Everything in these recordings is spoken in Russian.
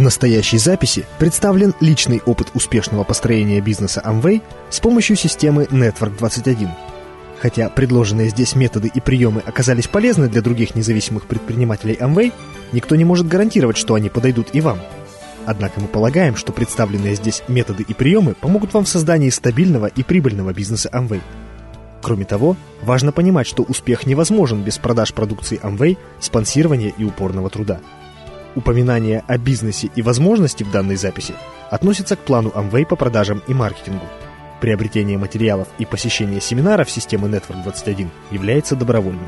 настоящей записи представлен личный опыт успешного построения бизнеса Amway с помощью системы Network 21. Хотя предложенные здесь методы и приемы оказались полезны для других независимых предпринимателей Amway, никто не может гарантировать, что они подойдут и вам. Однако мы полагаем, что представленные здесь методы и приемы помогут вам в создании стабильного и прибыльного бизнеса Amway. Кроме того, важно понимать, что успех невозможен без продаж продукции Amway, спонсирования и упорного труда. Упоминание о бизнесе и возможности в данной записи относится к плану Amway по продажам и маркетингу. Приобретение материалов и посещение семинаров системы Network 21 является добровольным.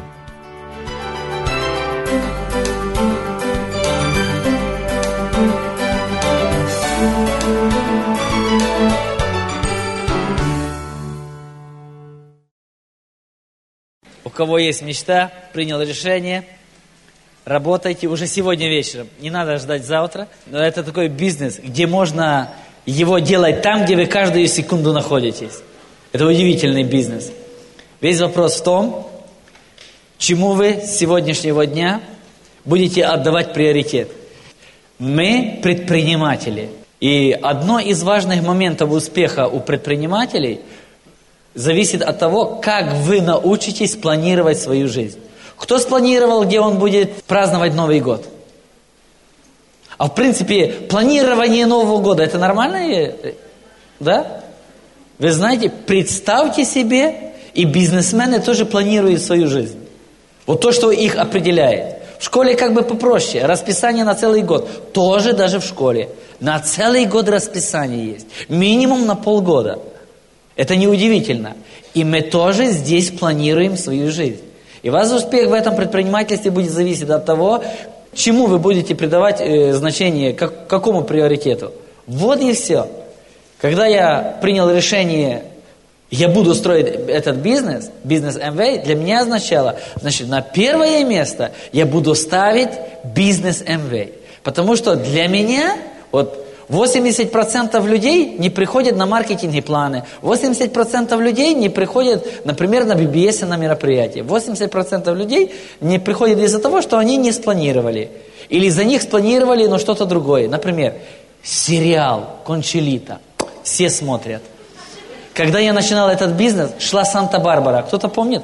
У кого есть мечта, принял решение, работайте уже сегодня вечером. Не надо ждать завтра. Но это такой бизнес, где можно его делать там, где вы каждую секунду находитесь. Это удивительный бизнес. Весь вопрос в том, чему вы с сегодняшнего дня будете отдавать приоритет. Мы предприниматели. И одно из важных моментов успеха у предпринимателей зависит от того, как вы научитесь планировать свою жизнь. Кто спланировал, где он будет праздновать Новый год? А в принципе, планирование Нового года, это нормально? Да? Вы знаете, представьте себе, и бизнесмены тоже планируют свою жизнь. Вот то, что их определяет. В школе как бы попроще. Расписание на целый год. Тоже даже в школе. На целый год расписание есть. Минимум на полгода. Это неудивительно. И мы тоже здесь планируем свою жизнь. И ваш успех в этом предпринимательстве будет зависеть от того, чему вы будете придавать значение, какому приоритету. Вот и все. Когда я принял решение, я буду строить этот бизнес Amway, для меня означало, значит, на первое место я буду ставить бизнес Amway. Потому что для меня, вот, 80% людей не приходят на маркетинговые планы. 80% людей не приходят, например, на BBS на мероприятия. 80% людей не приходят из-за того, что они не спланировали. Или за них спланировали, но что-то другое. Например, сериал «Кончелита». Все смотрят. Когда я начинал этот бизнес, шла Санта-Барбара. Кто-то помнит?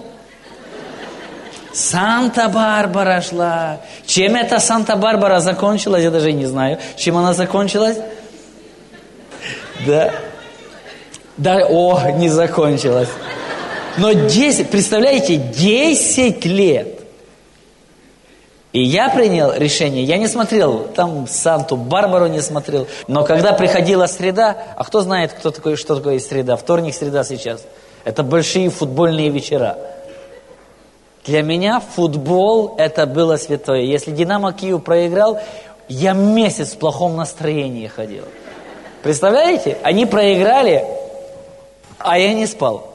Санта-Барбара шла. Чем эта Санта-Барбара закончилась, я даже не знаю. Чем она закончилась? Да. Не закончилась. Но 10, представляете, 10 лет. И я принял решение, я не смотрел, там Санту-Барбару не смотрел. Но когда приходила среда, а кто знает, что такое среда? Вторник, среда сейчас. Это большие футбольные вечера. Для меня футбол это было святое. Если Динамо Киев проиграл, я месяц в плохом настроении ходил. Представляете? Они проиграли, а я не спал.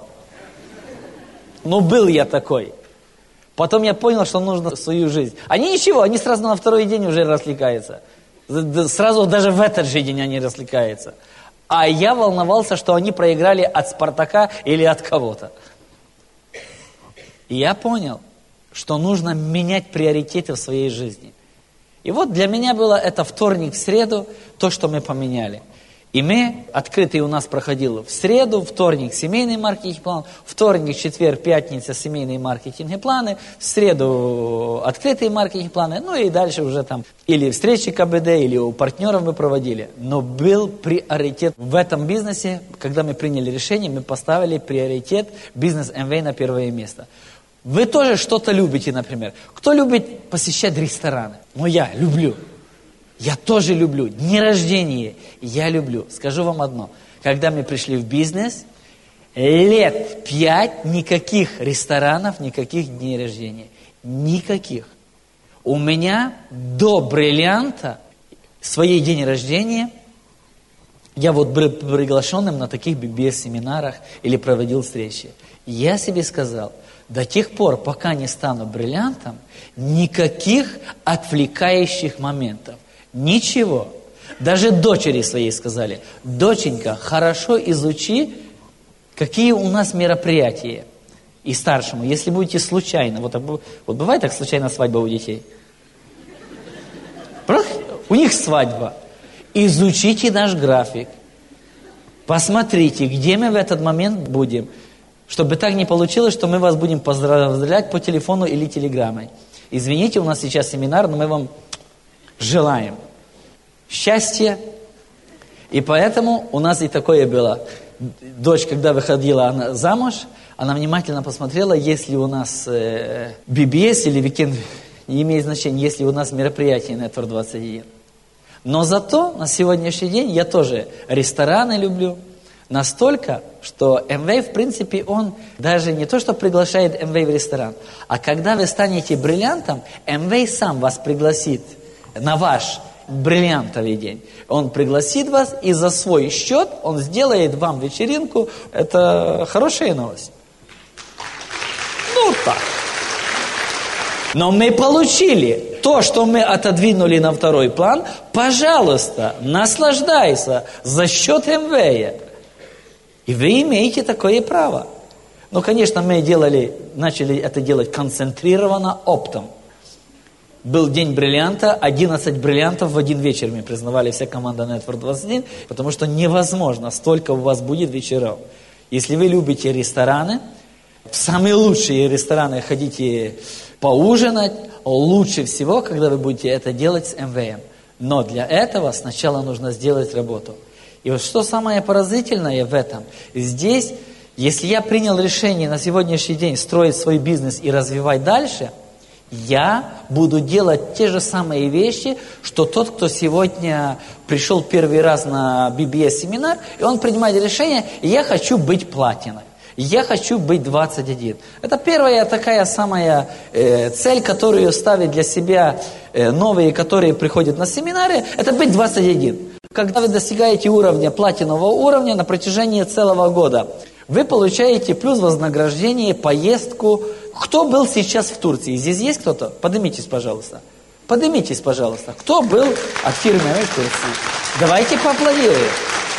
Был я такой. Потом я понял, что нужно свою жизнь. Они ничего, они сразу на второй день уже развлекаются. Сразу даже в этот же день они развлекаются. А я волновался, что они проиграли от Спартака или от кого-то. И я понял, что нужно менять приоритеты в своей жизни. И вот для меня было это вторник, среду, то, что мы поменяли. И мы, открытый у нас проходил в среду, вторник семейный маркетинг план, вторник, четверг, пятница семейные маркетинговые планы, в среду открытые маркетинг планы, и дальше уже там или встречи КБД, или у партнеров мы проводили. Но был приоритет в этом бизнесе, когда мы приняли решение, мы поставили приоритет бизнес Amway на первое место. Вы тоже что-то любите, например. Кто любит посещать рестораны? Я люблю. Я тоже люблю. Дни рождения я люблю. Скажу вам одно. Когда мы пришли в бизнес, лет 5 никаких ресторанов, никаких дней рождения. Никаких. У меня до бриллианта своей день рождения я был приглашенным на таких BBS-семинарах или проводил встречи. Я себе сказал, до тех пор, пока не стану бриллиантом, никаких отвлекающих моментов. Ничего. Даже дочери своей сказали, доченька, хорошо изучи, какие у нас мероприятия. И старшему, если будете случайно, вот бывает так случайно свадьба у детей? У них свадьба. изучите наш график, посмотрите, где мы в этот момент будем, чтобы так не получилось, что мы вас будем поздравлять по телефону или телеграммой. Извините, у нас сейчас семинар, но мы вам желаем счастья. И поэтому у нас и такое было. Дочь, когда выходила замуж, она внимательно посмотрела, есть ли у нас BBS или Weekend, не имеет значения, есть ли у нас мероприятие Network 21. Но зато на сегодняшний день я тоже рестораны люблю. Настолько, что Amway, в принципе, он даже не то, что приглашает Amway в ресторан, а когда вы станете бриллиантом, Amway сам вас пригласит на ваш бриллиантовый день. Он пригласит вас, и за свой счет он сделает вам вечеринку. Это хорошая новость. Ну, так. Но мы получили то, что мы отодвинули на второй план. Пожалуйста, наслаждайся за счет Amway. И вы имеете такое право. Ну, конечно, мы начали это делать концентрированно, оптом. Был день бриллианта, 11 бриллиантов в один вечер мы признавали, вся команда Network 21, потому что невозможно, столько у вас будет вечеров. Если вы любите рестораны, в самые лучшие рестораны ходите поужинать, лучше всего, когда вы будете это делать с Amway. Но для этого сначала нужно сделать работу. И вот что самое поразительное в этом, здесь, если я принял решение на сегодняшний день строить свой бизнес и развивать дальше, я буду делать те же самые вещи, что тот, кто сегодня пришел первый раз на BBS-семинар, и он принимает решение, я хочу быть платиной, я хочу быть 21. Это первая такая самая цель, которую ставят для себя новые, которые приходят на семинары, это быть 21. Когда вы достигаете уровня, платинового уровня на протяжении целого года, вы получаете плюс вознаграждение, поездку. Кто был сейчас в Турции? Здесь есть кто-то? Поднимитесь, пожалуйста. Поднимитесь, пожалуйста. Кто был от фирмы в Турции? Давайте поаплодируем.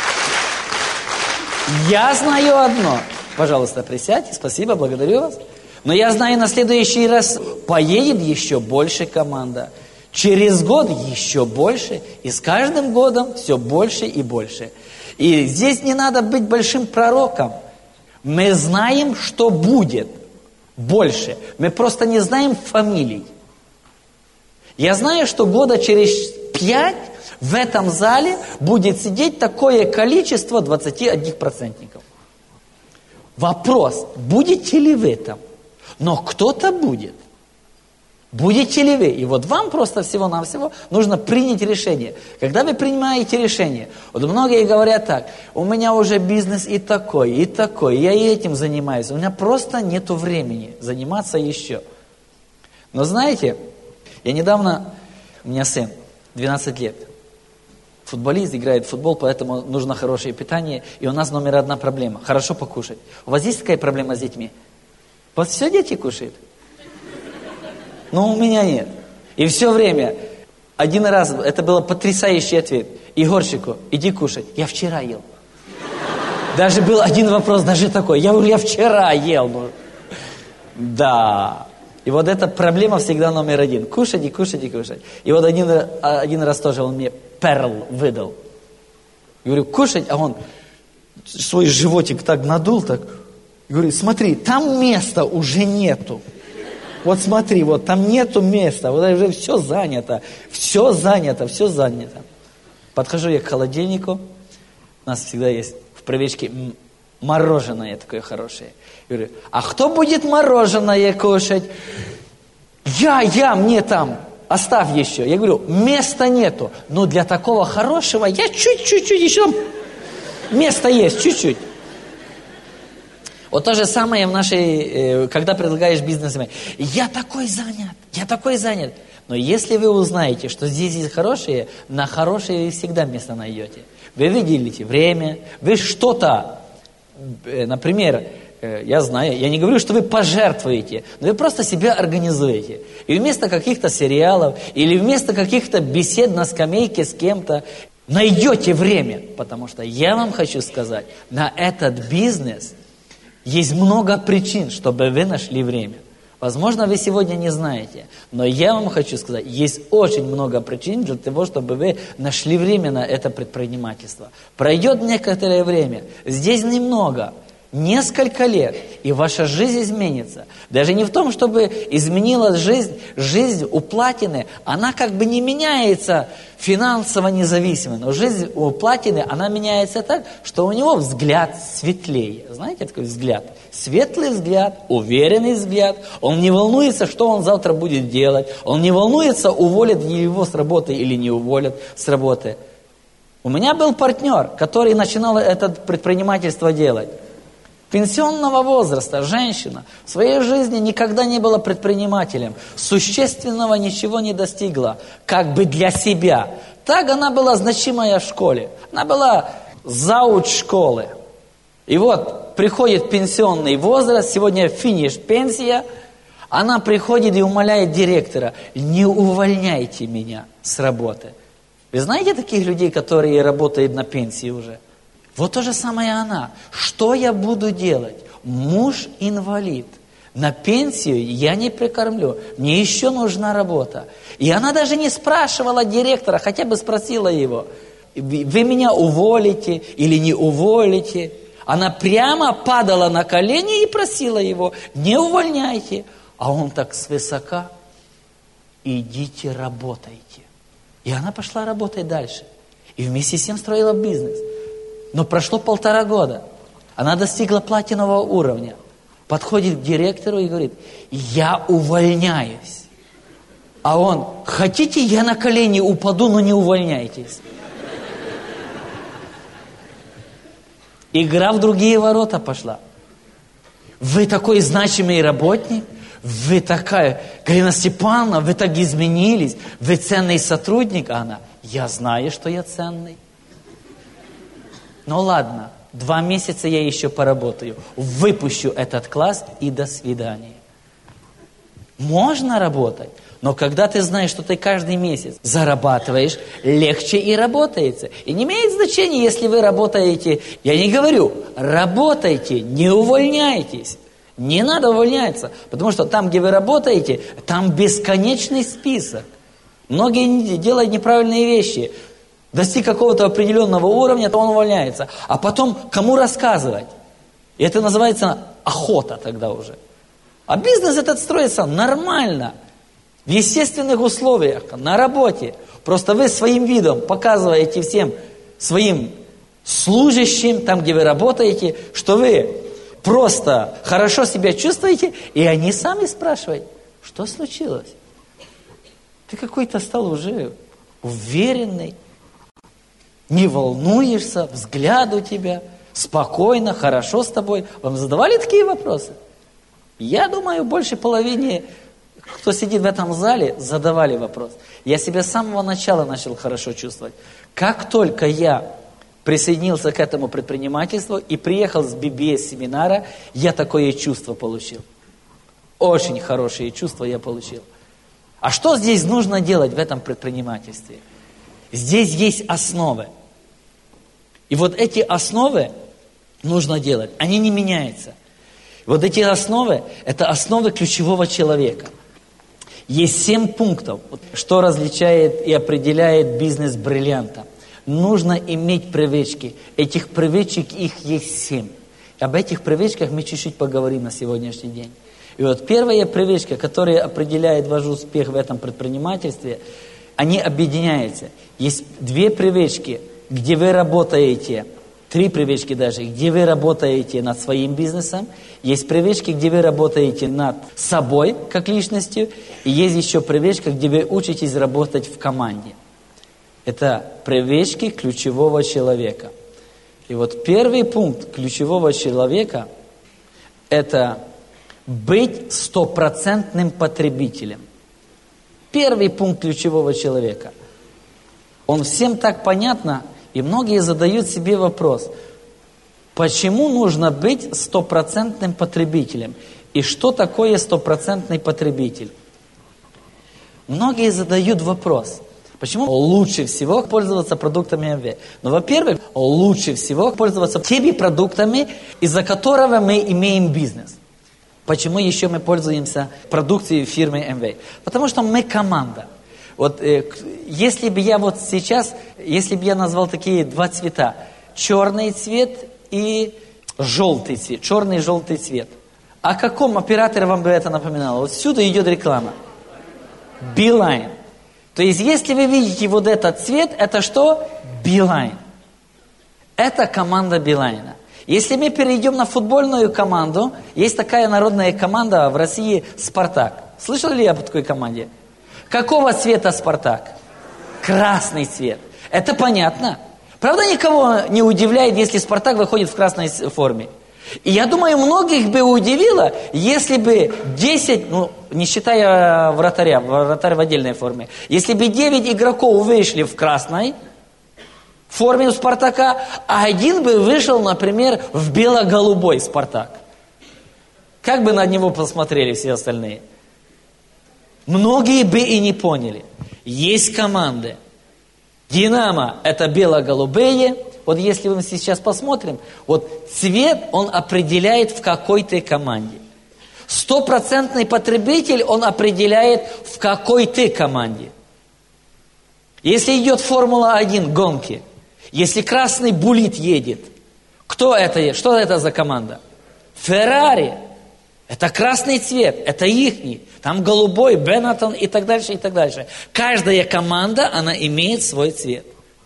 Я знаю одно. Пожалуйста, присядьте. Спасибо, благодарю вас. Но я знаю, на следующий раз поедет еще больше команда. Через год еще больше. И с каждым годом все больше и больше. И здесь не надо быть большим пророком. Мы знаем, что будет больше. Мы просто не знаем фамилий. Я знаю, что года через 5 в этом зале будет сидеть такое количество 21%. Вопрос, будете ли вы там? Но кто-то будет. Будете ли вы? И вот вам просто всего-навсего нужно принять решение. Когда вы принимаете решение, вот многие говорят так, у меня уже бизнес и такой, я и этим занимаюсь, у меня просто нету времени заниматься еще. Но знаете, у меня сын, 12 лет, футболист, играет в футбол, поэтому нужно хорошее питание, и у нас номер 1 проблема, хорошо покушать. У вас есть такая проблема с детьми? Вот все дети кушают? Но у меня нет. И все время, один раз, это был потрясающий ответ. Егорчику, иди кушать. Я вчера ел. Даже был один вопрос, даже такой. Я говорю, я вчера ел. Да. И вот эта проблема всегда номер 1. Кушать и кушать и кушать. И вот один раз тоже он мне перл выдал. Я говорю, кушать, а он свой животик так надул, так. Я говорю, смотри, там места уже нету. Вот смотри, вот там нету места, вот уже все занято. Подхожу я к холодильнику, у нас всегда есть в привычке мороженое такое хорошее. Я говорю, а кто будет мороженое кушать? Я, мне там, оставь еще. Я говорю, места нету, но для такого хорошего я чуть-чуть еще, место есть, чуть-чуть. Вот то же самое в нашей, когда предлагаешь бизнесмен. Я такой занят. Но если вы узнаете, что здесь есть хорошие, на хорошие вы всегда место найдете. Вы выделите время, вы что-то, например, я знаю, я не говорю, что вы пожертвуете, но вы просто себя организуете. И вместо каких-то сериалов, или вместо каких-то бесед на скамейке с кем-то, найдете время. Потому что я вам хочу сказать, на этот бизнес есть много причин, чтобы вы нашли время. Возможно, вы сегодня не знаете, но я вам хочу сказать, есть очень много причин для того, чтобы вы нашли время на это предпринимательство. Пройдет некоторое время, здесь немного, несколько лет, и ваша жизнь изменится. Даже не в том, чтобы изменилась жизнь у платины, она как бы не меняется финансово независимо, но жизнь у платины, она меняется так, что у него взгляд светлее. Знаете такой взгляд? Светлый взгляд, уверенный взгляд. Он не волнуется, что он завтра будет делать. Он не волнуется, уволят его с работы или не уволят с работы. У меня был партнер, который начинал это предпринимательство делать. Пенсионного возраста, женщина, в своей жизни никогда не была предпринимателем, существенного ничего не достигла, как бы для себя. Так она была значимая в школе, она была зауч школы. И вот приходит пенсионный возраст, сегодня финиш, пенсия, она приходит и умоляет директора: не увольняйте меня с работы. Вы знаете таких людей, которые работают на пенсии уже? Вот то же самое она. Что я буду делать? Муж инвалид. На пенсию я не прикормлю. Мне еще нужна работа. И она даже не спрашивала директора, хотя бы спросила его: вы меня уволите или не уволите? Она прямо падала на колени и просила его: не увольняйте. А он так свысока: идите работайте. И она пошла работать дальше. И вместе с тем строила бизнес. Но прошло 1,5 года. Она достигла платинового уровня. Подходит к директору и говорит: я увольняюсь. А он: хотите, я на колени упаду, но не увольняйтесь. Игра в другие ворота пошла. Вы такой значимый работник, вы такая, Галина Степановна, вы так изменились, вы ценный сотрудник. А она: я знаю, что я ценный. Ну ладно, 2 месяца я еще поработаю, выпущу этот класс и до свидания. Можно работать, но когда ты знаешь, что ты каждый месяц зарабатываешь, легче и работается. И не имеет значения, если вы работаете, я не говорю, работайте, не увольняйтесь. Не надо увольняться, потому что там, где вы работаете, там бесконечный список. Многие делают неправильные вещи. Достиг какого-то определенного уровня, то он увольняется. А потом кому рассказывать? И это называется охота тогда уже. А бизнес этот строится нормально, в естественных условиях, на работе. Просто вы своим видом показываете всем своим служащим, там, где вы работаете, что вы просто хорошо себя чувствуете, и они сами спрашивают: что случилось? Ты какой-то стал уже уверенный. Не волнуешься, взгляд у тебя, спокойно, хорошо с тобой. Вам задавали такие вопросы? Я думаю, больше половины, кто сидит в этом зале, задавали вопрос. Я себя с самого начала начал хорошо чувствовать. Как только я присоединился к этому предпринимательству и приехал с BBS-семинара, я такое чувство получил. Очень хорошие чувства я получил. А что здесь нужно делать в этом предпринимательстве? Здесь есть основы. И вот эти основы нужно делать. Они не меняются. Вот эти основы, это основы ключевого человека. Есть 7 пунктов, что различает и определяет бизнес бриллианта. Нужно иметь привычки. Этих привычек, их есть 7. Об этих привычках мы чуть-чуть поговорим на сегодняшний день. И вот первая привычка, которая определяет ваш успех в этом предпринимательстве, они объединяются. Есть 2 привычки, где вы работаете, 3 привычки даже, где вы работаете над своим бизнесом. Есть привычки, где вы работаете над собой, как личностью. И есть еще привычка, где вы учитесь работать в команде. Это привычки ключевого человека. И вот первый пункт ключевого человека – это быть 100% потребителем. Первый пункт ключевого человека. Он всем так понятно, и многие задают себе вопрос: почему нужно быть 100% потребителем? И что такое 100% потребитель? Многие задают вопрос: почему лучше всего пользоваться продуктами МВ? Ну, во-первых, лучше всего пользоваться теми продуктами, из-за которого мы имеем бизнес. Почему еще мы пользуемся продукцией фирмы Amway? Потому что мы команда. Вот если бы я вот сейчас, если бы я назвал такие два цвета, черный цвет и желтый цвет, черный и желтый цвет. О каком операторе вам бы это напоминало? Вот сюда идет реклама. Билайн. То есть, если вы видите вот этот цвет, это что? Билайн. Это команда Билайна. Если мы перейдем на футбольную команду, есть такая народная команда в России «Спартак». Слышали ли об такой команде? Какого цвета «Спартак»? Красный цвет. Это понятно. Правда, никого не удивляет, если «Спартак» выходит в красной форме. И я думаю, многих бы удивило, если бы 10, не считая вратаря, вратарь в отдельной форме, если бы 9 игроков вышли в красной форме у «Спартака», а один бы вышел, например, в бело-голубой «Спартак». Как бы на него посмотрели все остальные? Многие бы и не поняли. Есть команды. «Динамо» – это бело-голубые. Вот если мы сейчас посмотрим, вот цвет он определяет, в какой ты команде. 100% потребитель он определяет, в какой ты команде. Если идет Формула-1 гонки, если красный буллит едет, кто это? Что это за команда? Феррари. Это красный цвет, это ихний. Там голубой, Бенеттон и так дальше, и так дальше. Каждая команда, она имеет свой цвет.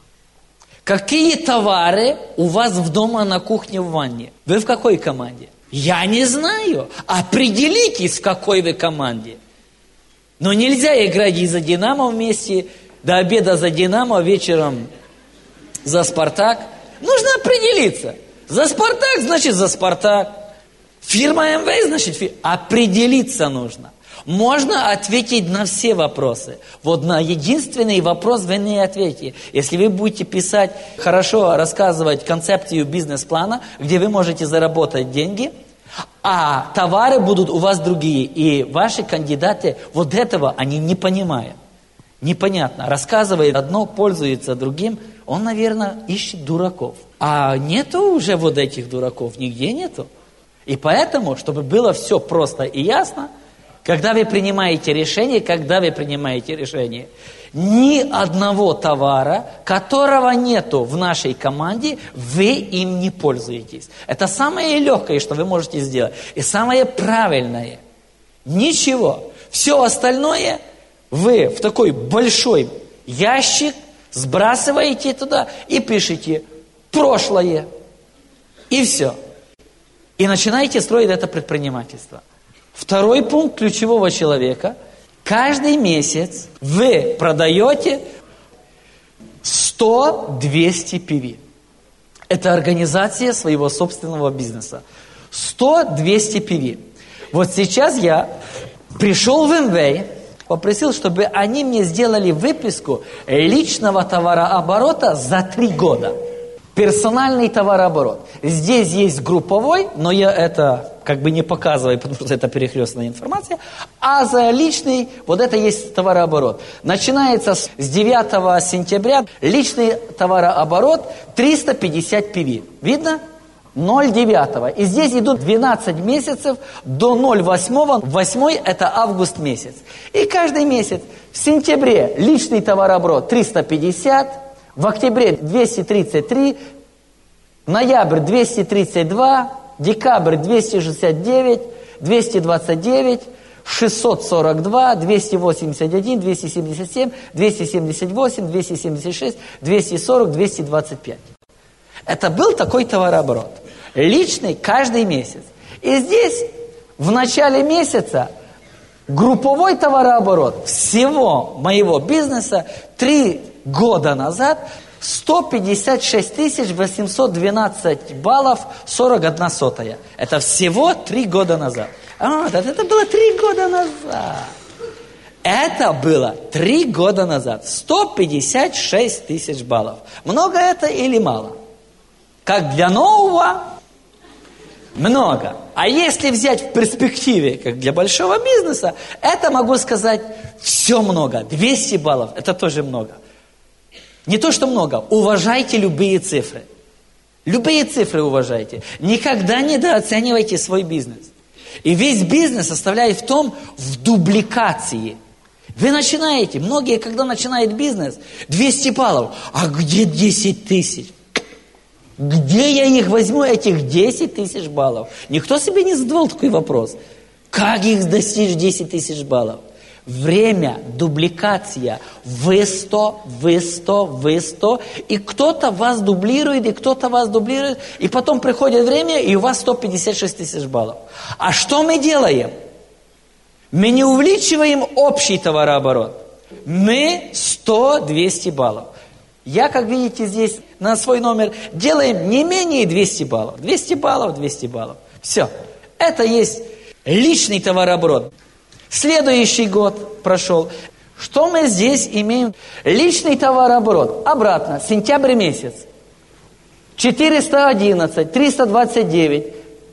Какие товары у вас в дома на кухне, в ванне? Вы в какой команде? Я не знаю. Определитесь, в какой вы команде. Но нельзя играть и за «Динамо» вместе, до обеда за «Динамо», вечером за «Спартак». Нужно определиться. За «Спартак» значит за «Спартак». Фирма Amway значит определиться нужно. Можно ответить на все вопросы. Вот на единственный вопрос вы не ответите. Если вы будете писать, хорошо рассказывать концепцию бизнес-плана, где вы можете заработать деньги, а товары будут у вас другие, и ваши кандидаты вот этого они не понимают. Непонятно. Рассказывает одно, пользуется другим, он, наверное, ищет дураков. А нету уже вот этих дураков, нигде нету. И поэтому, чтобы было все просто и ясно, когда вы принимаете решение, ни одного товара, которого нету в нашей команде, вы им не пользуетесь. Это самое легкое, что вы можете сделать. И самое правильное. Ничего. Все остальное вы в такой большой ящик сбрасываете туда и пишите «прошлое». И все. И начинаете строить это предпринимательство. Второй пункт ключевого человека. Каждый месяц вы продаете 100-200 PV. Это организация своего собственного бизнеса. 100-200 PV. Вот сейчас я пришел в Amway, попросил, чтобы они мне сделали выписку личного товарооборота за 3 года. Персональный товарооборот. Здесь есть групповой, но я это как бы не показываю, потому что это перехлёстная информация. А за личный, вот это есть товарооборот. Начинается с 9 сентября. Личный товарооборот 350 PV. Видно? 0,9. И здесь идут 12 месяцев до 0,8. 8 это август месяц. И каждый месяц в сентябре личный товарооборот 350, в октябре 233, ноябрь 232, декабрь 269, 229, 642, 281, 277, 278, 276, 240, 225. Это был такой товарооборот. Личный каждый месяц. И здесь в начале месяца групповой товарооборот всего моего бизнеса 3 года назад 156 812 баллов 41 сотая. Это всего 3 года назад. Это было 3 года назад. Это было 3 года назад. 156 тысяч баллов. Много это или мало? Как для нового? Много. А если взять в перспективе, как для большого бизнеса, это, могу сказать, все много. 200 баллов, это тоже много. Не то, что много. Уважайте любые цифры. Любые цифры уважайте. Никогда недооценивайте свой бизнес. И весь бизнес составляет в дубликации. Вы начинаете, многие, когда начинают бизнес, 200 баллов. А где 10 тысяч? Где я их возьму, этих 10 тысяч баллов? Никто себе не задавал такой вопрос. Как их достичь 10 тысяч баллов? Время, дубликация, вы 100, вы 100, вы 100, и кто-то вас дублирует, и кто-то вас дублирует, и потом приходит время, и у вас 156 тысяч баллов. А что мы делаем? Мы не увеличиваем общий товарооборот. Мы 100-200 баллов. Я, как видите, здесь на свой номер делаем не менее 200 баллов. 200 баллов, 200 баллов. Все. Это есть личный товарооборот. Следующий год прошел. Что мы здесь имеем? Личный товарооборот. Обратно. Сентябрь месяц. 411, 329,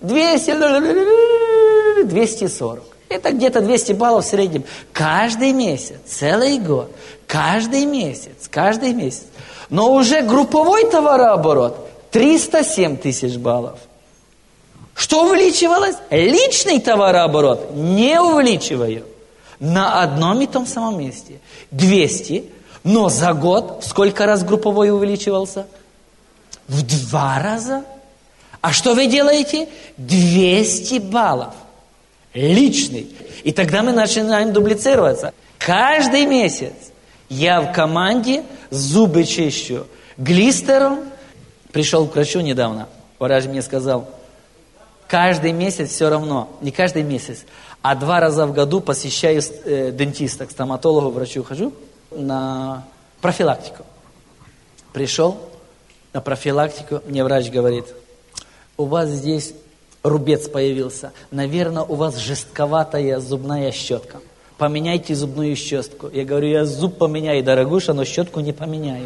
200, 240. Это где-то 200 баллов в среднем. Каждый месяц, целый год. Каждый месяц, каждый месяц. Но уже групповой товарооборот 307 тысяч баллов. Что увеличивалось? Личный товарооборот не увеличиваю. На одном и том самом месте. 200. Но за год сколько раз групповой увеличивался? В 2 раза. А что вы делаете? 200 баллов. Личный. И тогда мы начинаем дублицироваться. Каждый месяц я в команде зубы чищу глистером. Пришел к врачу недавно. Врач мне сказал, каждый месяц все равно, не каждый месяц, а 2 раза в году посещаю дентиста, к стоматологу, врачу хожу на профилактику. Пришел на профилактику, мне врач говорит, у вас здесь рубец появился, наверное, у вас жестковатая зубная щетка. Поменяйте зубную щетку. Я говорю, я зуб поменяю, дорогуша, но щетку не поменяю.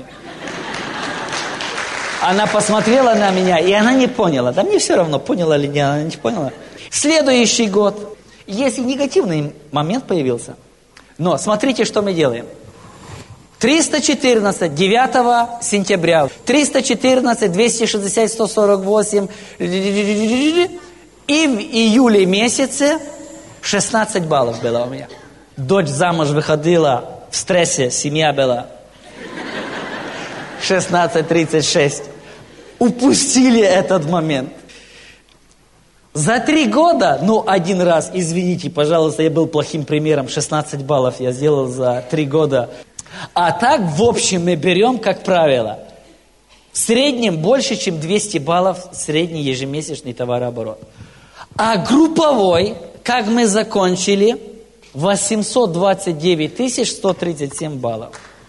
Она посмотрела на меня, и она не поняла. Да мне все равно, поняла или нет, она не поняла. Следующий год. Если негативный момент появился. Но смотрите, что мы делаем. 314, 9 сентября. 314, 260, 148. И в июле месяце 16 баллов было у меня. Дочь замуж выходила, в стрессе, семья была. 16:36. Упустили этот момент. За 3 года, один раз, извините, пожалуйста, я был плохим примером, 16 баллов я сделал за 3 года. А так, в общем, мы берем, как правило, в среднем больше, чем 200 баллов средний ежемесячный товарооборот. А групповой, как мы закончили, 829 137 баллов.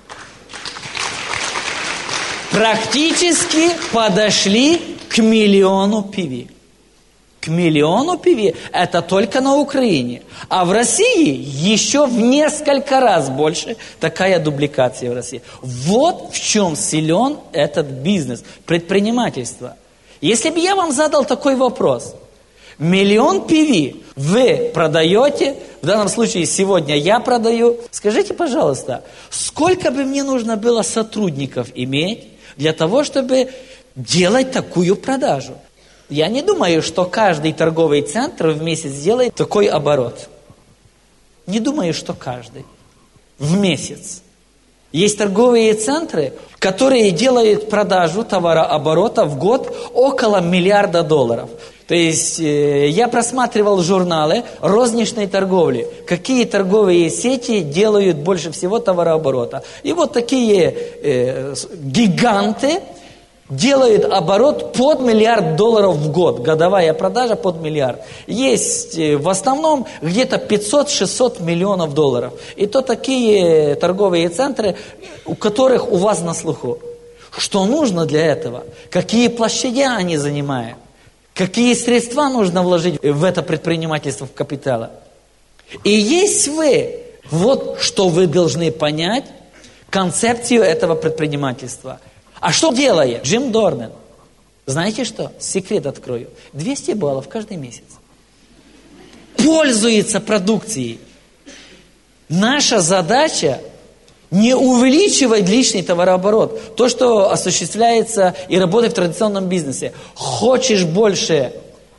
Практически подошли к 1 миллиону PV. К 1 миллиону PV это только на Украине. А в России еще в несколько раз больше такая дубликация в России. Вот в чем силен этот бизнес, предпринимательство. Если бы я вам задал такой вопрос. 1 миллион PV вы продаете, в данном случае сегодня я продаю. Скажите, пожалуйста, сколько бы мне нужно было сотрудников иметь для того, чтобы делать такую продажу? Я не думаю, что каждый торговый центр в месяц делает такой оборот. Не думаю, что каждый. В месяц. Есть торговые центры, которые делают продажу товарооборота в год около $1 миллиарда. То есть я просматривал журналы розничной торговли. Какие торговые сети делают больше всего товарооборота. И вот такие гиганты делают оборот под $1 миллиард в год. Годовая продажа под $1 миллиард. Есть в основном где-то 500-600 миллионов долларов. И то такие торговые центры, у которых у вас на слуху. Что нужно для этого? Какие площади они занимают? Какие средства нужно вложить в это предпринимательство, в капитал? И есть вы, вот что вы должны понять, концепцию этого предпринимательства. А что делает Джим Дорнан? Знаете что? Секрет открою. 200 баллов каждый месяц. Пользуется продукцией. Наша задача не увеличивать личный товарооборот. То, что осуществляется и работает в традиционном бизнесе. Хочешь больше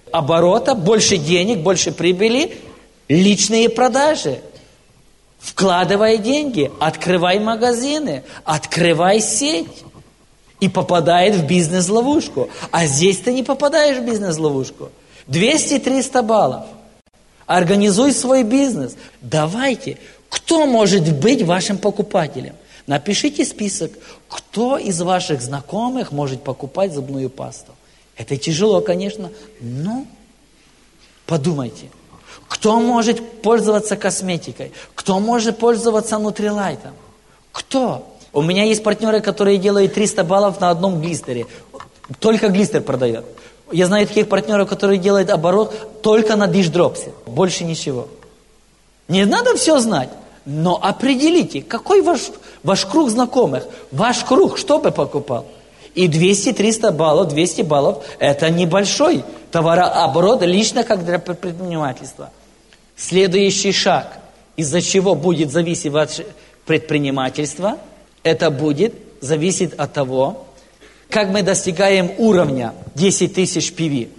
оборота, больше денег, больше прибыли, личные продажи. Вкладывай деньги, открывай магазины, открывай сеть. И попадает в бизнес-ловушку. А здесь ты не попадаешь в бизнес-ловушку. 200-300 баллов. Организуй свой бизнес. Давайте. Кто может быть вашим покупателем? Напишите список, кто из ваших знакомых может покупать зубную пасту. Это тяжело, конечно, но подумайте. Кто может пользоваться косметикой? Кто может пользоваться нутрилайтом? Кто? У меня есть партнеры, которые делают 300 баллов на одном глистере. Только глистер продает. Я знаю таких партнеров, которые делают оборот только на диш-дропсе. Больше ничего. Не надо все знать, но определите, какой ваш круг знакомых. Ваш круг, что бы покупал? И 200-300 баллов, 200 баллов, это небольшой товарооборот лично как для предпринимательства. Следующий шаг, из-за чего будет зависеть ваше предпринимательство, это будет зависеть от того, как мы достигаем уровня 10 тысяч PV.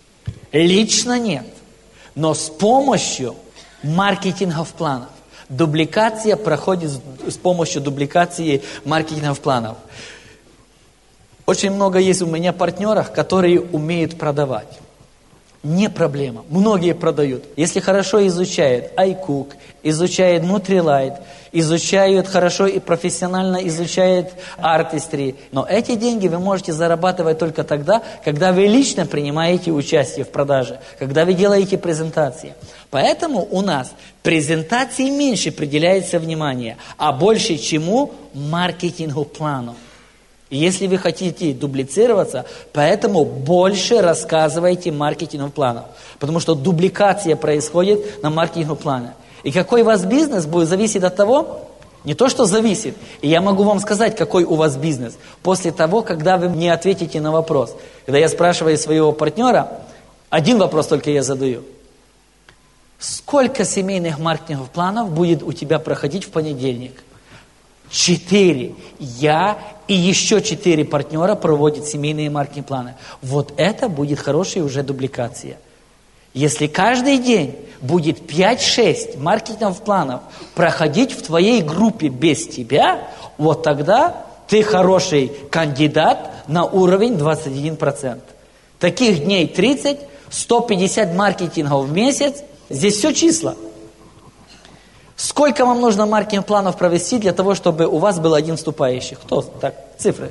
Лично нет, но с помощью маркетинговых планов. Дубликация проходит с помощью дубликации маркетинговых планов. Очень много есть у меня партнеров, которые умеют продавать. Не проблема. Многие продают. Если хорошо изучают iCook, изучают Nutrilite, изучают хорошо и профессионально изучают Artistry. Но эти деньги вы можете зарабатывать только тогда, когда вы лично принимаете участие в продаже, когда вы делаете презентации. Поэтому у нас презентации меньше приділяється внимание, а больше чему? Маркетингу плану. Если вы хотите дублицироваться, поэтому больше рассказывайте маркетинговых планов. Потому что дубликация происходит на маркетинговом плане. И какой у вас бизнес будет зависеть от того, не то что зависит, и я могу вам сказать, какой у вас бизнес, после того, когда вы мне ответите на вопрос. Когда я спрашиваю своего партнера, один вопрос только я задаю. Сколько семейных маркетинговых планов будет у тебя проходить в понедельник? 4. Я и еще 4 партнера проводят семейные маркетинг-планы. Вот это будет хорошая уже дубликация. Если каждый день будет 5-6 маркетинговых планов проходить в твоей группе без тебя, вот тогда ты хороший кандидат на уровень 21%. Таких дней 30, 150 маркетингов в месяц. Здесь все числа. Сколько вам нужно маркетинг-планов провести для того, чтобы у вас был один вступающий? Кто? Так, цифры.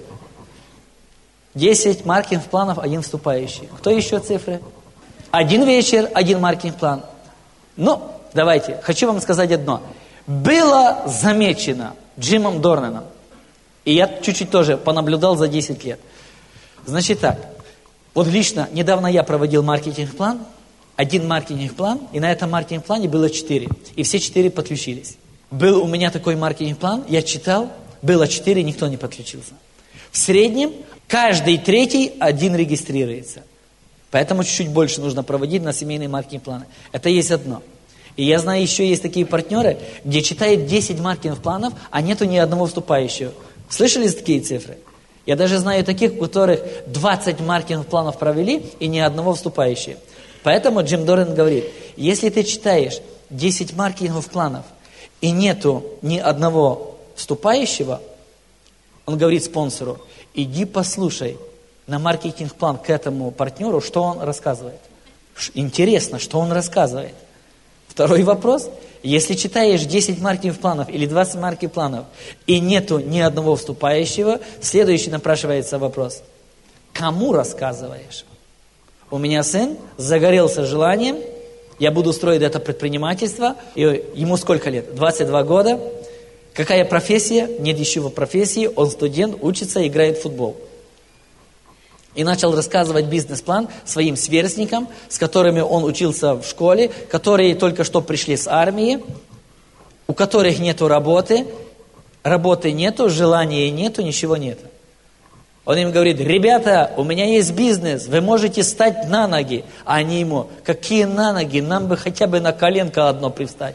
10 маркетинг-планов, 1 вступающий. Кто еще цифры? 1 вечер, 1 маркетинг-план. Ну, давайте, хочу вам сказать одно. Было замечено Джимом Дорнаном, и я чуть-чуть тоже понаблюдал за 10 лет. Значит так, вот лично недавно я проводил маркетинг-план, 1 маркетинг-план, и на этом маркетинг-плане было 4. И все 4 подключились. Был у меня такой маркетинг-план, я читал, было 4, никто не подключился. В среднем каждый 3-й 1 регистрируется. Поэтому чуть-чуть больше нужно проводить на семейные маркетинг-планы. Это есть одно. И я знаю, еще есть такие партнеры, где читают 10 маркетинг-планов, а нету ни одного вступающего. Слышали такие цифры? Я даже знаю таких, у которых 20 маркетинг-планов провели и ни одного вступающего. Поэтому Джим Доран говорит, если ты читаешь 10 маркетинговых планов и нету ни одного вступающего, он говорит спонсору, иди послушай на маркетинг-план к этому партнеру, что он рассказывает. Интересно, что он рассказывает. Второй вопрос, если читаешь 10 маркетинг-планов или 20 маркетинг-планов и нету ни одного вступающего, следующий напрашивается вопрос, кому рассказываешь? У меня сын загорелся желанием, я буду строить это предпринимательство, и ему сколько лет? 22 года. Какая профессия? Нет еще профессии, он студент, учится, играет в футбол. И начал рассказывать бизнес-план своим сверстникам, с которыми он учился в школе, которые только что пришли с армии, у которых нету работы нету, желания нету, ничего нету. Он им говорит, ребята, у меня есть бизнес, вы можете стать на ноги. А они ему, какие на ноги, нам бы хотя бы на коленко одно привстать.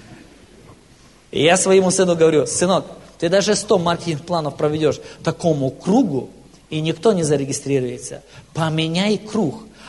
И я своему сыну говорю, сынок, ты даже 100 маркетинг-планов проведешь такому кругу, и никто не зарегистрируется. Поменяй круг.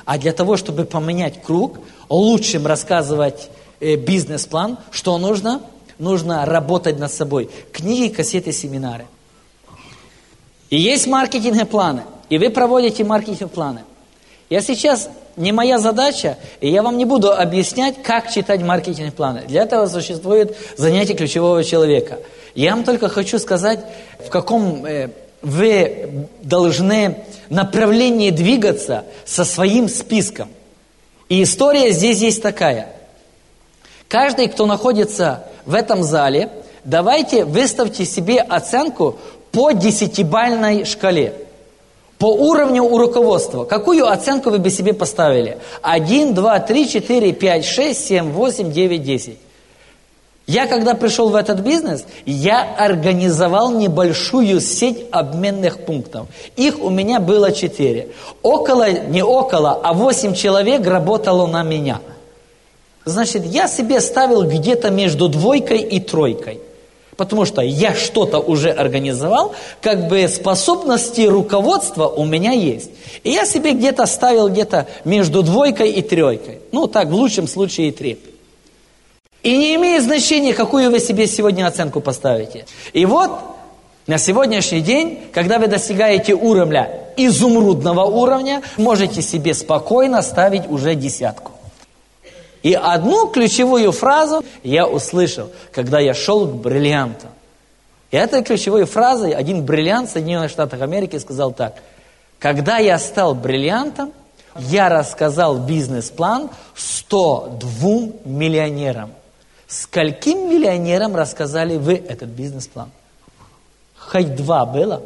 А для того, чтобы поменять круг, лучшим рассказывать бизнес-план, что нужно? Нужно работать над собой. Книги, кассеты, семинары. И есть маркетинговые планы. И вы проводите маркетинговые планы. Я сейчас, не моя задача, и я вам не буду объяснять, как читать маркетинговые планы. Для этого существует занятие ключевого человека. Я вам только хочу сказать, в каком вы должны направлении двигаться со своим списком. И история здесь есть такая. Каждый, кто находится в этом зале, давайте выставьте себе оценку по 10-бальной шкале. По уровню у руководства. Какую оценку вы бы себе поставили? 1, 2, 3, 4, 5, 6, 7, 8, 9, 10. Я, когда пришел в этот бизнес, я организовал небольшую сеть обменных пунктов. Их у меня было 4. Не около, а 8 человек работало на меня. Значит, я себе ставил где-то между 2 и 3. Потому что я что-то уже организовал, как бы способности руководства у меня есть. И я себе где-то ставил между 2 и 3. Ну так, в лучшем случае 3. И не имеет значения, какую вы себе сегодня оценку поставите. И вот на сегодняшний день, когда вы достигаете уровня, изумрудного уровня, можете себе спокойно ставить уже 10. И одну ключевую фразу я услышал, когда я шел к бриллианту. И этой ключевой фразой один бриллиант в Соединенных Штатах Америки сказал так. Когда я стал бриллиантом, я рассказал бизнес-план 102 миллионерам. Скольким миллионерам рассказали вы этот бизнес-план? Хоть 2 было?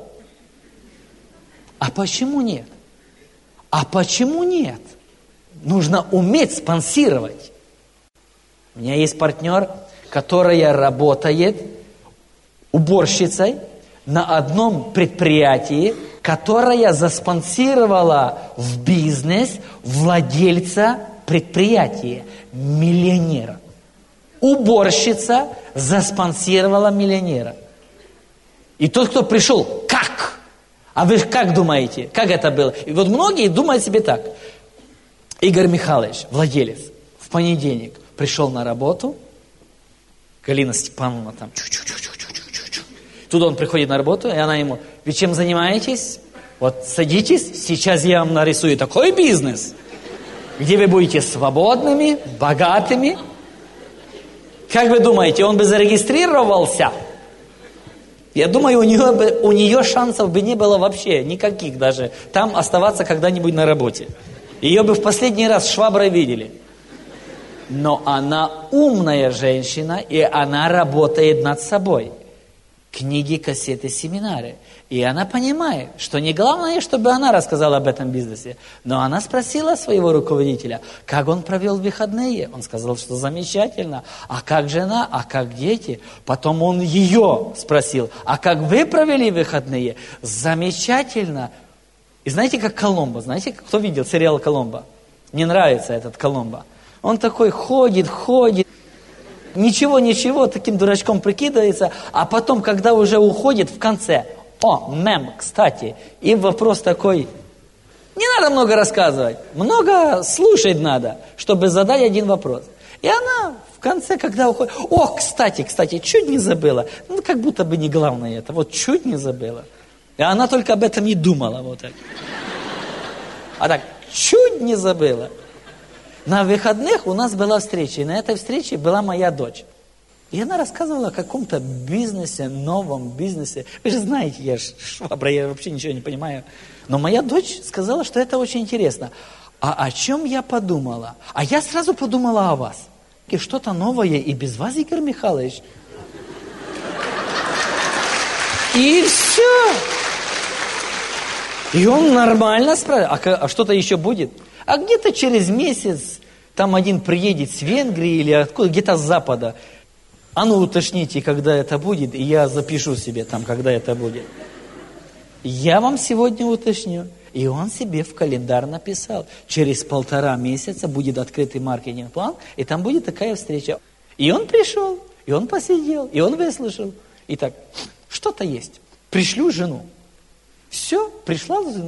А почему нет? А почему нет? Нужно уметь спонсировать. У меня есть партнер, которая работает уборщицей на одном предприятии, которая заспонсировала в бизнес владельца предприятия, миллионера. Уборщица заспонсировала миллионера. И тот, кто пришел, как? А вы как думаете? Как это было? И вот многие думают себе так. Игорь Михайлович, владелец, в понедельник пришел на работу. Галина Степановна там. Тут он приходит на работу, и она ему, вы чем занимаетесь? Вот садитесь, сейчас я вам нарисую такой бизнес, где вы будете свободными, богатыми. Как вы думаете, он бы зарегистрировался? Я думаю, у нее шансов бы не было вообще, никаких даже, там оставаться когда-нибудь на работе. Ее бы в последний раз шваброй видели. Но она умная женщина, и она работает над собой. Книги, кассеты, семинары. И она понимает, что не главное, чтобы она рассказала об этом бизнесе. Но она спросила своего руководителя, как он провел выходные. Он сказал, что замечательно. А как жена, а как дети? Потом он ее спросил, а как вы провели выходные? Замечательно. И знаете, как Коломбо? Знаете, кто видел сериал «Коломбо»? Мне нравится этот Коломбо. Он такой ходит. Ничего, таким дурачком прикидывается, а потом, когда уже уходит, в конце, мем, кстати, и вопрос такой, не надо много рассказывать, много слушать надо, чтобы задать один вопрос. И она в конце, когда уходит, кстати, чуть не забыла, как будто бы не главное это, вот чуть не забыла. И она только об этом и думала, вот так. А так, чуть не забыла. На выходных у нас была встреча, и на этой встрече была моя дочь. И она рассказывала о каком-то бизнесе, новом бизнесе. Вы же знаете, я швабра, я вообще ничего не понимаю. Но моя дочь сказала, что это очень интересно. А о чем я подумала? А я сразу подумала о вас. И что-то новое и без вас, Игорь Михайлович. И все. И он нормально справился. А что-то еще будет? А где-то через месяц там один приедет с Венгрии или откуда, где-то с Запада. А ну уточните, когда это будет, и я запишу себе там, когда это будет. Я вам сегодня уточню. И он себе в календарь написал. Через 1,5 месяца будет открытый маркетинг-план, и там будет такая встреча. И он пришел, и он посидел, и он выслушал. И так, что-то есть. Пришлю жену. Все, пришла жену.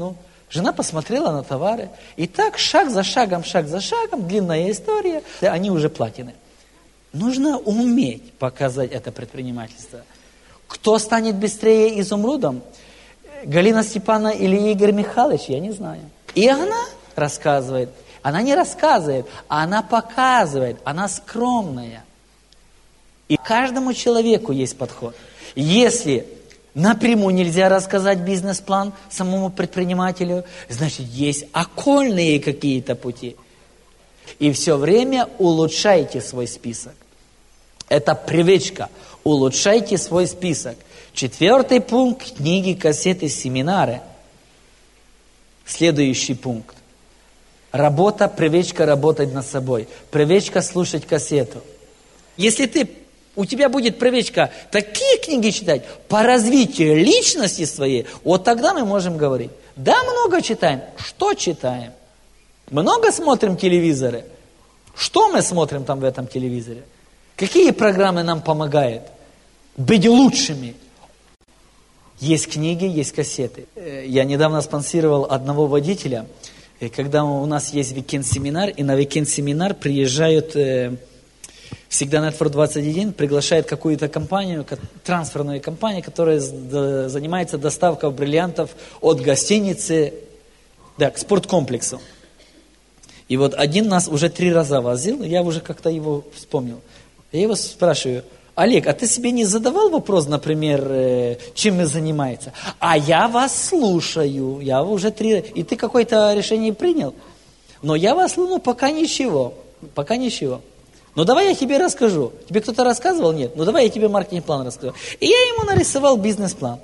Жена посмотрела на товары, и так шаг за шагом, длинная история, они уже платины. Нужно уметь показать это предпринимательство. Кто станет быстрее изумрудом? Галина Степановна или Игорь Михайлович, я не знаю. И она рассказывает. Она не рассказывает, а она показывает. Она скромная. И каждому человеку есть подход. Если напрямую нельзя рассказать бизнес-план самому предпринимателю, значит, есть окольные какие-то пути. И все время улучшайте свой список. Это привычка. Улучшайте свой список. 4 пункт книги, кассеты, семинары. Следующий пункт. Работа, привычка работать над собой. Привычка слушать кассету. Если у тебя будет привычка такие книги читать по развитию личности своей, вот тогда мы можем говорить. Да, много читаем. Что читаем? Много смотрим телевизоры. Что мы смотрим там в этом телевизоре? Какие программы нам помогают быть лучшими? Есть книги, есть кассеты. Я недавно спонсировал одного водителя, когда у нас есть викенд-семинар, и на викенд-семинар приезжают, всегда Network 21 приглашает какую-то компанию, трансферную компанию, которая занимается доставкой бриллиантов от гостиницы к спорткомплексу. И вот один нас уже 3 раза возил, я уже как-то его вспомнил. Я его спрашиваю: Олег, а ты себе не задавал вопрос, например, чем мы занимаемся? А я вас слушаю, я уже 3... И ты какое-то решение принял? Но я вас слушаю, пока ничего. Ну давай я тебе расскажу. Тебе кто-то рассказывал? Нет. Ну давай я тебе маркетинг-план расскажу. И я ему нарисовал бизнес-план.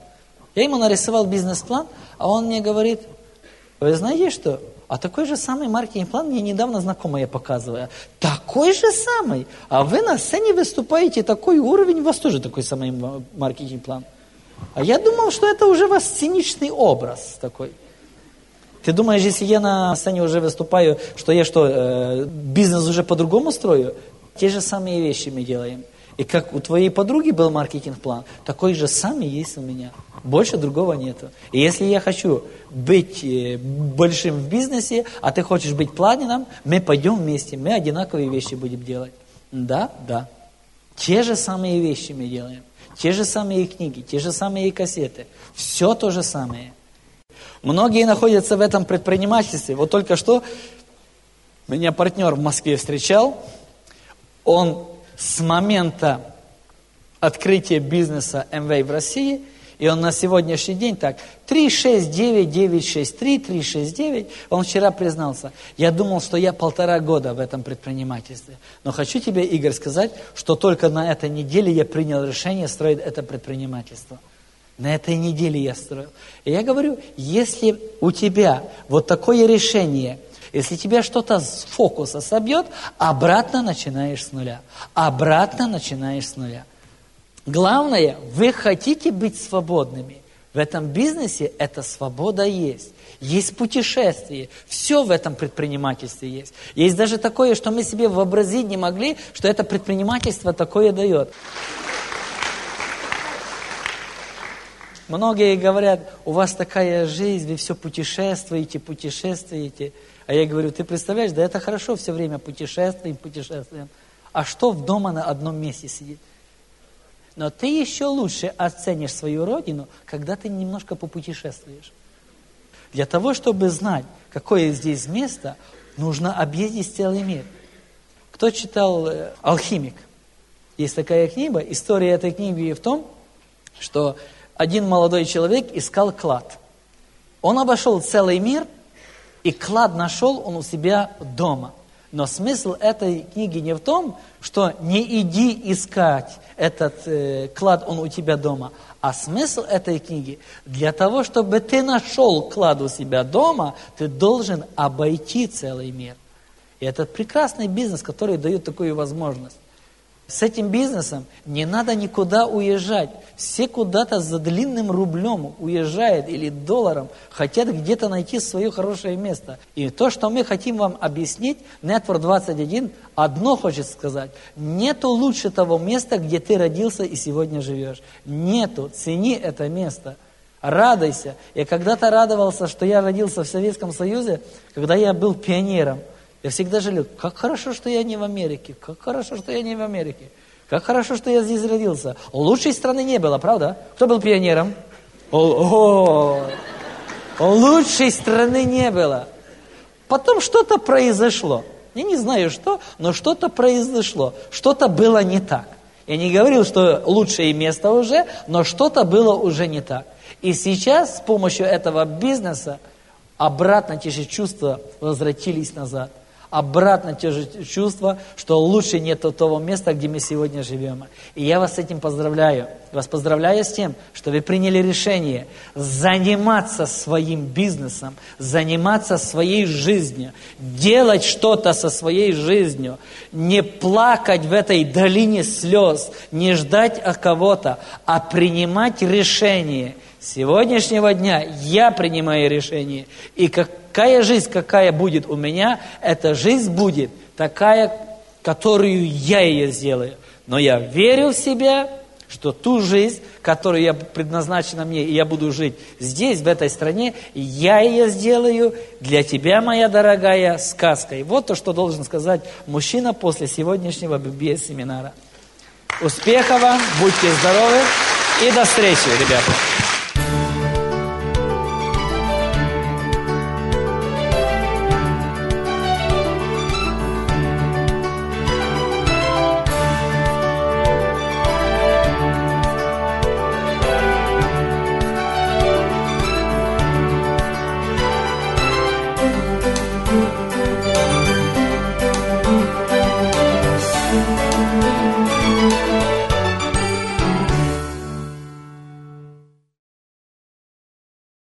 А он мне говорит: вы знаете что? А такой же самый маркетинг-план мне недавно знакомая показывала. Такой же самый. А вы на сцене выступаете, такой уровень, у вас тоже такой самый маркетинг-план. А я думал, что это уже у вас сценичный образ такой. Ты думаешь, если я на сцене уже выступаю, что я бизнес уже по-другому строю? Те же самые вещи мы делаем. И как у твоей подруги был маркетинг-план, такой же самый есть у меня. Больше другого нету. И если я хочу быть большим в бизнесе, а ты хочешь быть платином, мы пойдем вместе, мы одинаковые вещи будем делать. Да. Те же самые вещи мы делаем. Те же самые книги, те же самые кассеты. Все то же самое. Многие находятся в этом предпринимательстве. Вот только что меня партнер в Москве встречал. Он с момента открытия бизнеса Amway в России, и он на сегодняшний день 369, 963, 369, он вчера признался: я думал, что я 1,5 года в этом предпринимательстве. Но хочу тебе, Игорь, сказать, что только на этой неделе я принял решение строить это предпринимательство. На этой неделе я строил. И я говорю, если у тебя вот такое решение, если тебя что-то с фокуса собьет, обратно начинаешь с нуля. Главное, вы хотите быть свободными. В этом бизнесе эта свобода есть. Есть путешествие. Все в этом предпринимательстве есть. Есть даже такое, что мы себе вообразить не могли, что это предпринимательство такое дает. Многие говорят: у вас такая жизнь, вы все путешествуете. А я говорю: ты представляешь, да это хорошо все время путешествуем. А что в дома на одном месте сидит? Но ты еще лучше оценишь свою родину, когда ты немножко попутешествуешь. Для того, чтобы знать, какое здесь место, нужно объездить целый мир. Кто читал «Алхимик»? Есть такая книга. История этой книги в том, что один молодой человек искал клад. Он обошел целый мир, и клад нашел он у себя дома. Но смысл этой книги не в том, что не иди искать этот клад, он у тебя дома. А смысл этой книги, для того, чтобы ты нашел клад у себя дома, ты должен обойти целый мир. И это прекрасный бизнес, который дает такую возможность. С этим бизнесом не надо никуда уезжать. Все куда-то за длинным рублем уезжают или долларом, хотят где-то найти свое хорошее место. И то, что мы хотим вам объяснить, Network 21 одно хочет сказать: нету лучше того места, где ты родился и сегодня живешь. Нету. Цени это место. Радуйся. Я когда-то радовался, что я родился в Советском Союзе, когда я был пионером. Я всегда жалел, как хорошо, что я не в Америке, как хорошо, что я не в Америке, как хорошо, что я здесь родился. Лучшей страны не было, правда? Кто был пионером? Лучшей страны не было. Потом что-то произошло. Я не знаю что, но что-то произошло. Что-то было не так. Я не говорил, что лучшее место уже, но что-то было уже не так. И сейчас с помощью этого бизнеса обратно те же чувства возвратились назад. Обратно те же чувства, что лучше нет того места, где мы сегодня живем. И я вас с этим поздравляю. Вас поздравляю с тем, что вы приняли решение заниматься своим бизнесом, заниматься своей жизнью, делать что-то со своей жизнью, не плакать в этой долине слез, не ждать от кого-то, а принимать решение. С сегодняшнего дня я принимаю решение, и какая жизнь, какая будет у меня, эта жизнь будет такая, которую я ее сделаю. Но я верю в себя, что ту жизнь, которую я предназначена мне, и я буду жить здесь, в этой стране, я ее сделаю для тебя, моя дорогая, сказкой. Вот то, что должен сказать мужчина после сегодняшнего BBS-семинара. Успехов вам, будьте здоровы и до встречи, ребята.